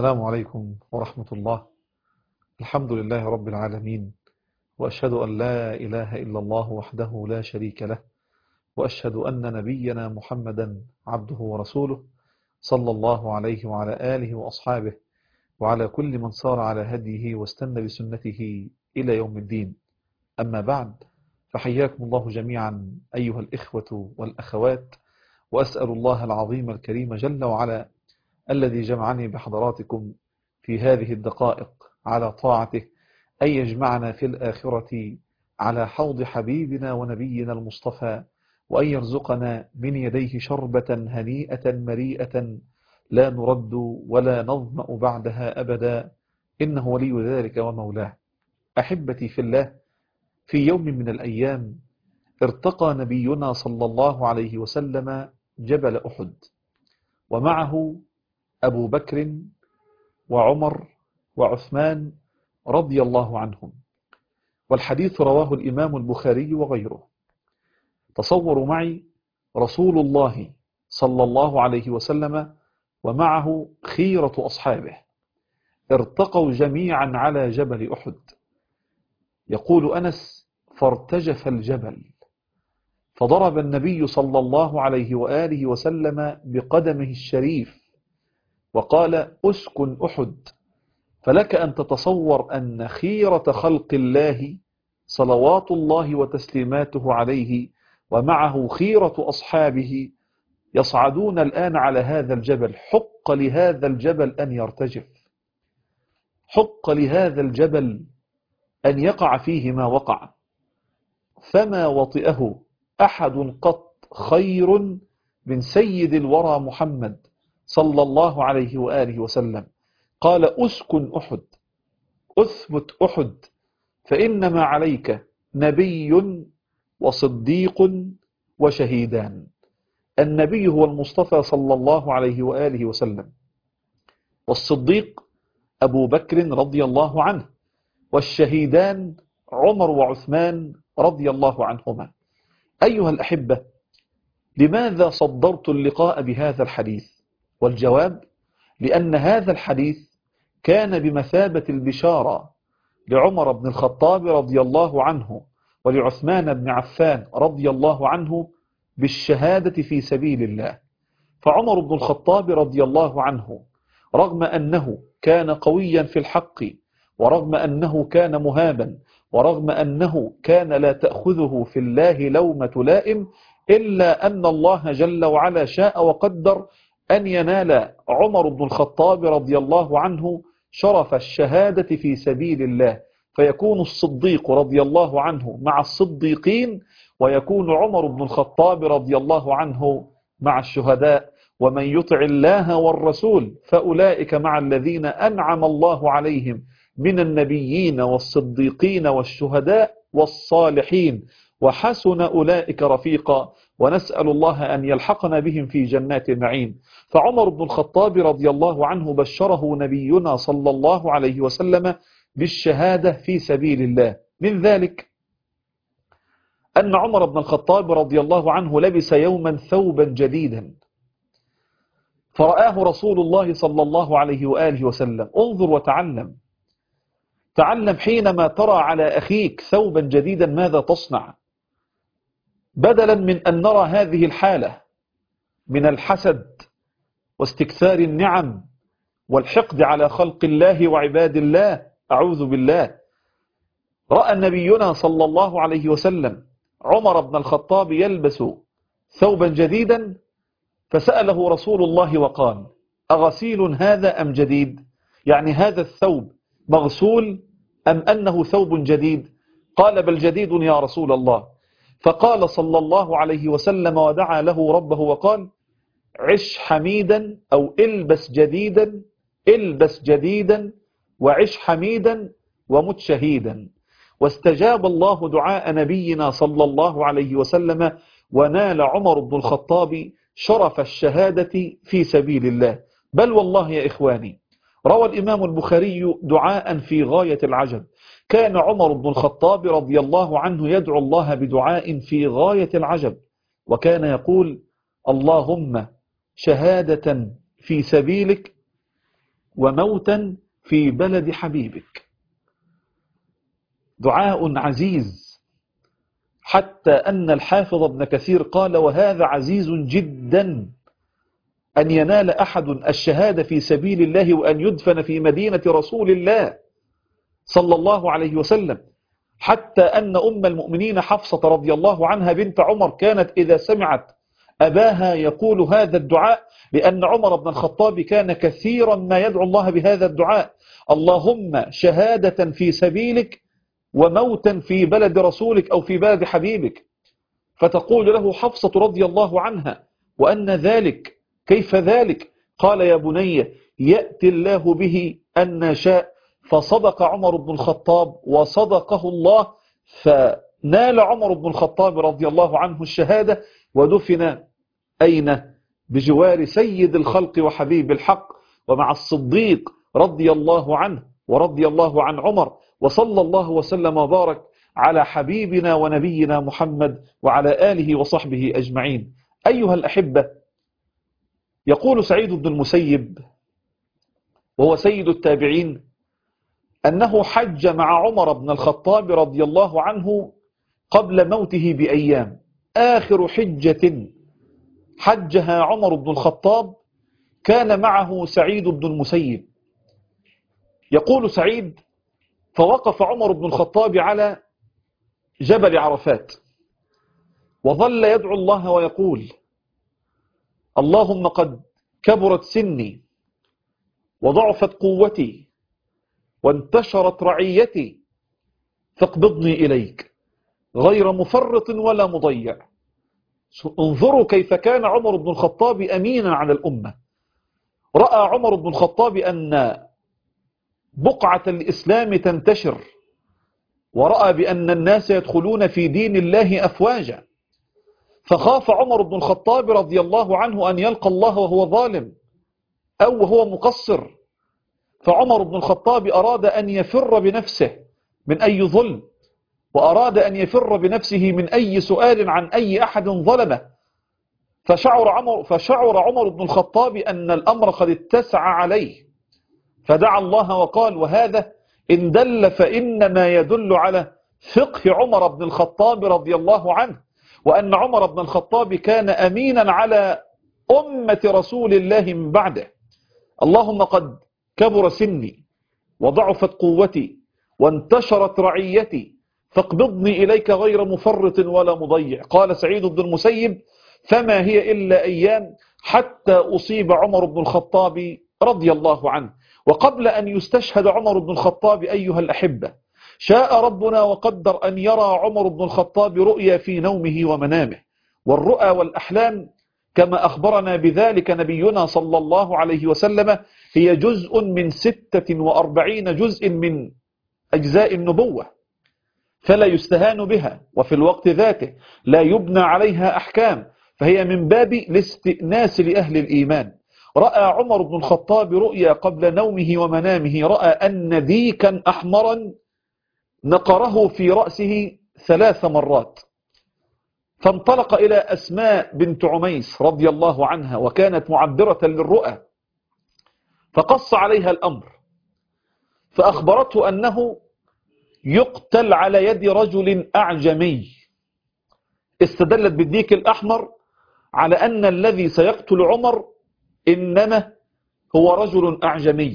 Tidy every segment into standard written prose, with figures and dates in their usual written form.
السلام عليكم ورحمة الله. الحمد لله رب العالمين، وأشهد أن لا إله إلا الله وحده لا شريك له، وأشهد أن نبينا محمدا عبده ورسوله، صلى الله عليه وعلى آله وأصحابه وعلى كل من صار على هديه واستنى بسنته إلى يوم الدين. أما بعد، فحياكم الله جميعا أيها الإخوة والأخوات، وأسأل الله العظيم الكريم جل وعلا الذي جمعني بحضراتكم في هذه الدقائق على طاعته أن يجمعنا في الآخرة على حوض حبيبنا ونبينا المصطفى، وأن يرزقنا من يديه شربة هنيئة مريئة لا نرد ولا نظمأ بعدها أبدا، إنه ولي ذلك ومولاه. أحبتي في الله، في يوم من الأيام ارتقى نبينا صلى الله عليه وسلم جبل أحد، ومعه أبو بكر وعمر وعثمان رضي الله عنهم، والحديث رواه الإمام البخاري وغيره. تصوروا معي رسول الله صلى الله عليه وسلم ومعه خيرة أصحابه ارتقوا جميعا على جبل أحد. يقول أنس: فارتجف الجبل، فضرب النبي صلى الله عليه وآله وسلم بقدمه الشريف وقال: أسكن أحد. فلك أن تتصور أن خيرة خلق الله صلوات الله وتسليماته عليه ومعه خيرة أصحابه يصعدون الآن على هذا الجبل. حق لهذا الجبل أن يرتجف، حق لهذا الجبل أن يقع فيه ما وقع، فما وطئه أحد قط خير من سيد الورى محمد صلى الله عليه وآله وسلم. قال: أسكن أحد، أثبت أحد، فإنما عليك نبي وصديق وشهيدان. النبي هو المصطفى صلى الله عليه وآله وسلم، والصديق أبو بكر رضي الله عنه، والشهيدان عمر وعثمان رضي الله عنهما. أيها الأحبة، لماذا صدرت اللقاء بهذا الحديث؟ والجواب: لأن هذا الحديث كان بمثابة البشارة لعمر بن الخطاب رضي الله عنه ولعثمان بن عفان رضي الله عنه بالشهادة في سبيل الله. فعمر بن الخطاب رضي الله عنه رغم أنه كان قويا في الحق، ورغم أنه كان مهابا، ورغم أنه كان لا تأخذه في الله لومة لائم، إلا أن الله جل وعلا شاء وقدر أن ينال عمر بن الخطاب رضي الله عنه شرف الشهادة في سبيل الله، فيكون الصديق رضي الله عنه مع الصديقين، ويكون عمر بن الخطاب رضي الله عنه مع الشهداء. ومن يطع الله والرسول فأولئك مع الذين أنعم الله عليهم من النبيين والصديقين والشهداء والصالحين، وحسن أولئك رفيقا، ونسأل الله أن يلحقنا بهم في جنات النعيم. فعمر بن الخطاب رضي الله عنه بشره نبينا صلى الله عليه وسلم بالشهادة في سبيل الله. من ذلك أن عمر بن الخطاب رضي الله عنه لبس يوما ثوبا جديدا، فرآه رسول الله صلى الله عليه وآله وسلم. انظر وتعلم، تعلم حينما ترى على أخيك ثوبا جديدا ماذا تصنع، بدلا من أن نرى هذه الحالة من الحسد واستكثار النعم والحقد على خلق الله وعباد الله. أعوذ بالله. رأى نبينا صلى الله عليه وسلم عمر بن الخطاب يلبس ثوبا جديدا، فسأله رسول الله وقال: أغسيل هذا أم جديد؟ يعني هذا الثوب مغسول أم أنه ثوب جديد؟ قال: بل جديد يا رسول الله. فقال صلى الله عليه وسلم ودعا له ربه وقال: عش حميدا، أو البس جديدا، البس جديدا وعش حميدا ومت شهيدا. واستجاب الله دعاء نبينا صلى الله عليه وسلم، ونال عمر بن الخطاب شرف الشهادة في سبيل الله. بل والله يا إخواني، روى الإمام البخاري دعاء في غاية العجب. كان عمر بن الخطاب رضي الله عنه يدعو الله بدعاء في غاية العجب، وكان يقول: اللهم شهادة في سبيلك وموتا في بلد حبيبك. دعاء عزيز، حتى أن الحافظ ابن كثير قال: وهذا عزيز جدا أن ينال أحد الشهادة في سبيل الله وأن يدفن في مدينة رسول الله صلى الله عليه وسلم، حتى أن أم المؤمنين حفصة رضي الله عنها بنت عمر كانت إذا سمعت أباها يقول هذا الدعاء، لأن عمر بن الخطاب كان كثيرا ما يدعو الله بهذا الدعاء: اللهم شهادة في سبيلك وموتا في بلد رسولك أو في بلد حبيبك. فتقول له حفصة رضي الله عنها: وأن ذلك؟ كيف ذلك؟ قال: يا بني، يأتي الله به أن شاء. فصدق عمر بن الخطاب وصدقه الله، فنال عمر بن الخطاب رضي الله عنه الشهادة، ودفن أين؟ بجوار سيد الخلق وحبيب الحق، ومع الصديق رضي الله عنه ورضي الله عن عمر. وصلى الله وسلم وبارك على حبيبنا ونبينا محمد وعلى آله وصحبه أجمعين. أيها الأحبة، يقول سعيد بن المسيب وهو سيد التابعين أنه حج مع عمر بن الخطاب رضي الله عنه قبل موته بأيام. آخر حجة حجها عمر بن الخطاب كان معه سعيد بن المسيب. يقول سعيد: فوقف عمر بن الخطاب على جبل عرفات وظل يدعو الله ويقول: اللهم قد كبرت سني وضعفت قوتي وانتشرت رعيتي، فاقبضني إليك غير مفرط ولا مضيع. انظروا كيف كان عمر بن الخطاب أمينا على الأمة. رأى عمر بن الخطاب أن بقعة الإسلام تنتشر، ورأى بأن الناس يدخلون في دين الله أفواجا، فخاف عمر بن الخطاب رضي الله عنه أن يلقى الله وهو ظالم أو وهو مقصر. فعمر بن الخطاب أراد أن يفر بنفسه من أي ظلم، وأراد أن يفر بنفسه من أي سؤال عن أي أحد ظلمه. فشعر عمر بن الخطاب أن الأمر قد اتسع عليه، فدعا الله وقال: وهذا إن دل فإنما يدل على فقه عمر بن الخطاب رضي الله عنه، وأن عمر بن الخطاب كان أمينا على أمة رسول الله من بعده. اللهم قد كبر سني وضعفت قوتي وانتشرت رعيتي، فاقبضني إليك غير مفرط ولا مضيع. قال سعيد بن المسيب: فما هي إلا أيام حتى أصيب عمر بن الخطاب رضي الله عنه. وقبل أن يستشهد عمر بن الخطاب أيها الأحبة، شاء ربنا وقدر أن يرى عمر بن الخطاب رؤيا في نومه ومنامه. والرؤى والأحلام كما أخبرنا بذلك نبينا صلى الله عليه وسلم هي جزء من 46 جزء من أجزاء النبوة، فلا يستهان بها، وفي الوقت ذاته لا يبنى عليها أحكام، فهي من باب الاستئناس لأهل الإيمان. رأى عمر بن الخطاب رؤيا قبل نومه ومنامه، رأى أن ديكا أحمرا نقره في رأسه 3 مرات، فانطلق إلى أسماء بنت عميس رضي الله عنها، وكانت معبرة للرؤى، فقص عليها الأمر، فأخبرته أنه يقتل على يد رجل أعجمي. استدلت بالديك الأحمر على أن الذي سيقتل عمر إنما هو رجل أعجمي.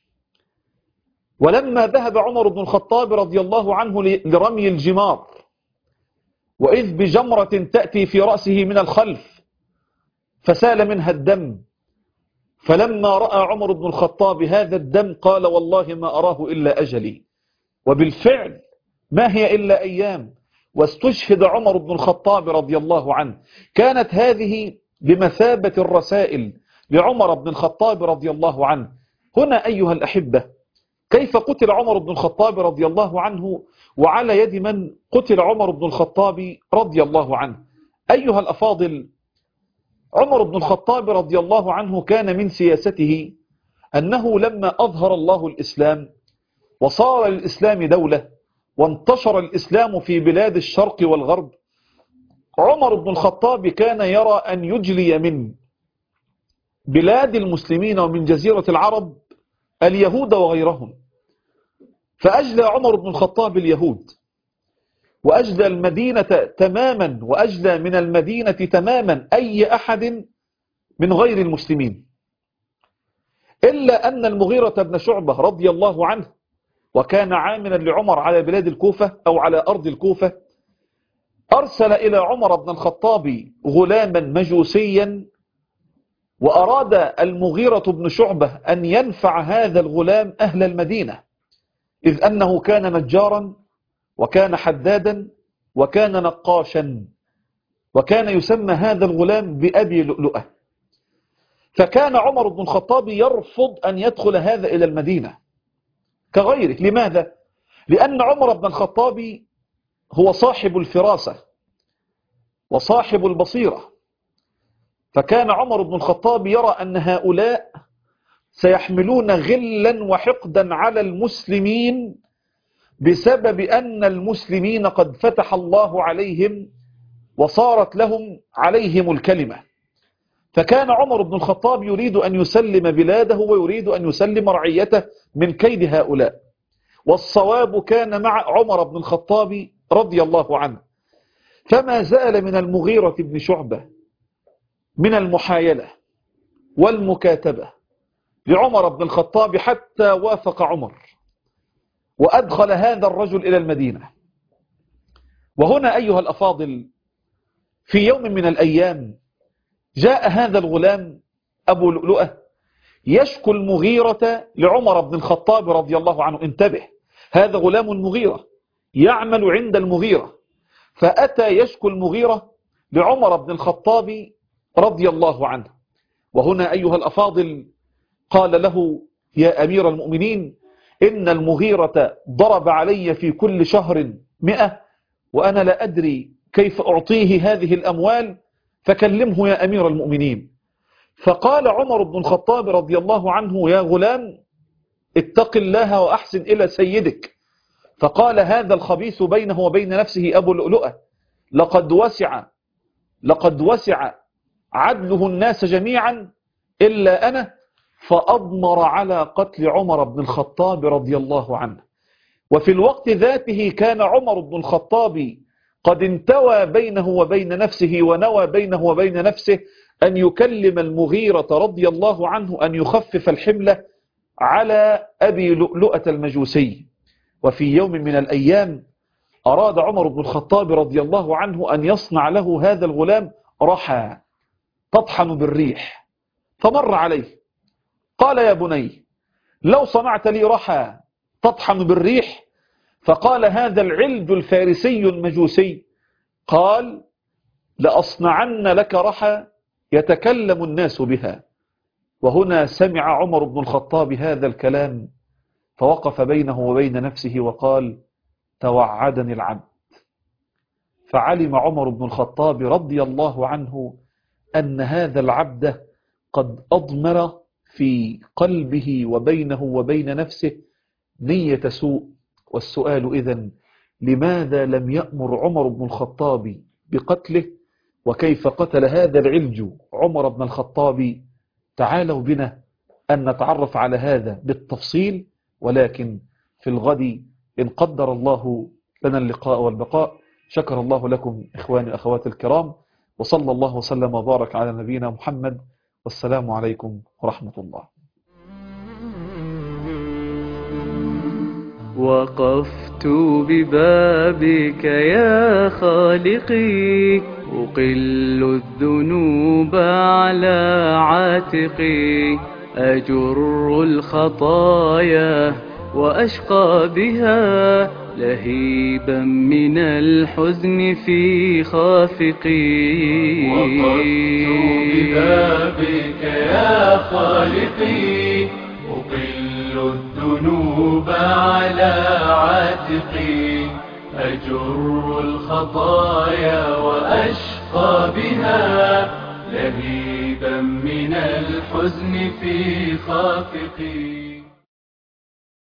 ولما ذهب عمر بن الخطاب رضي الله عنه لرمي الجمار، وإذ بجمرة تأتي في رأسه من الخلف فسال منها الدم، فلما رأى عمر بن الخطاب هذا الدم قال: والله ما أراه إلا أجلي. وبالفعل ما هي إلا أيام واستشهد عمر بن الخطاب رضي الله عنه. كانت هذه بمثابة الرسائل لعمر بن الخطاب رضي الله عنه. هنا أيها الأحبة، كيف قتل عمر بن الخطاب رضي الله عنه، وعلى يد من قتل عمر بن الخطاب رضي الله عنه؟ أيها الأفاضل، عمر بن الخطاب رضي الله عنه كان من سياسته أنه لما أظهر الله الإسلام وصار الإسلام دولة وانتشر الإسلام في بلاد الشرق والغرب، عمر بن الخطاب كان يرى أن يجلي من بلاد المسلمين ومن جزيرة العرب اليهود وغيرهم، فأجلى عمر بن الخطاب اليهود، وأجلى المدينة تماما، وأجلى من المدينة تماما أي أحد من غير المسلمين، إلا أن المغيرة بن شعبة رضي الله عنه، وكان عاملا لعمر على بلاد الكوفة أو على أرض الكوفة، أرسل إلى عمر بن الخطاب غلاما مجوسيا، وأراد المغيرة بن شعبة أن ينفع هذا الغلام أهل المدينة، إذ أنه كان نجارا وكان حدادا وكان نقاشا، وكان يسمى هذا الغلام بأبي لؤلؤة. فكان عمر بن الخطاب يرفض أن يدخل هذا إلى المدينة كغيره. لماذا؟ لأن عمر بن الخطاب هو صاحب الفراسة وصاحب البصيرة، فكان عمر بن الخطاب يرى أن هؤلاء سيحملون غلا وحقدا على المسلمين بسبب أن المسلمين قد فتح الله عليهم وصارت لهم عليهم الكلمة. فكان عمر بن الخطاب يريد أن يسلم بلاده ويريد أن يسلم رعيته من كيد هؤلاء، والصواب كان مع عمر بن الخطاب رضي الله عنه. فما زال من المغيرة بن شعبة من المحايلة والمكاتبة لعمر بن الخطاب حتى وافق عمر وأدخل هذا الرجل إلى المدينة. وهنا أيها الأفاضل، في يوم من الأيام جاء هذا الغلام أبو لؤلؤة يشكو المغيرة لعمر بن الخطاب رضي الله عنه. انتبه، هذا غلام المغيرة يعمل عند المغيرة، فأتى يشكو المغيرة لعمر بن الخطاب رضي الله عنه. وهنا أيها الأفاضل قال له: يا أمير المؤمنين، إن المغيرة ضرب علي في كل شهر 100، وأنا لا أدري كيف أعطيه هذه الأموال، فكلمه يا أمير المؤمنين. فقال عمر بن الخطاب رضي الله عنه: يا غلام، اتق الله وأحسن إلى سيدك. فقال هذا الخبيث بينه وبين نفسه أبو لؤلؤة: لقد وسع عدله الناس جميعا إلا أنا. فأضمر على قتل عمر بن الخطاب رضي الله عنه. وفي الوقت ذاته كان عمر بن الخطاب قد انتوى بينه وبين نفسه ونوى بينه وبين نفسه أن يكلم المغيرة رضي الله عنه أن يخفف الحملة على أبي لؤلؤة المجوسي. وفي يوم من الأيام أراد عمر بن الخطاب رضي الله عنه أن يصنع له هذا الغلام رحى تطحن بالريح، فمر عليه قال: يا بني، لو صنعت لي رحى تطحن بالريح. فقال هذا العلج الفارسي المجوسي، قال: لأصنعن لك رحى يتكلم الناس بها. وهنا سمع عمر بن الخطاب هذا الكلام، فوقف بينه وبين نفسه وقال: توعدني العبد. فعلم عمر بن الخطاب رضي الله عنه أن هذا العبد قد أضمر في قلبه وبينه وبين نفسه نية سوء. والسؤال إذن: لماذا لم يأمر عمر بن الخطاب بقتله؟ وكيف قتل هذا العلج عمر بن الخطاب؟ تعالوا بنا أن نتعرف على هذا بالتفصيل، ولكن في الغد إن قدر الله لنا اللقاء والبقاء. شكر الله لكم إخواني وأخواتي الكرام، وصلى الله وسلم وبارك على نبينا محمد، والسلام عليكم ورحمة الله. وقفت ببابك يا خالقي، أقل الذنوب على عاتقي، أجر الخطايا وأشقى بها، لهيبا من الحزن في خافقي. وقفت ببابك يا خالقي، أقل الذنوب على عاتقي، أجر الخطايا وأشقى بها، لهيبا من الحزن في خافقي.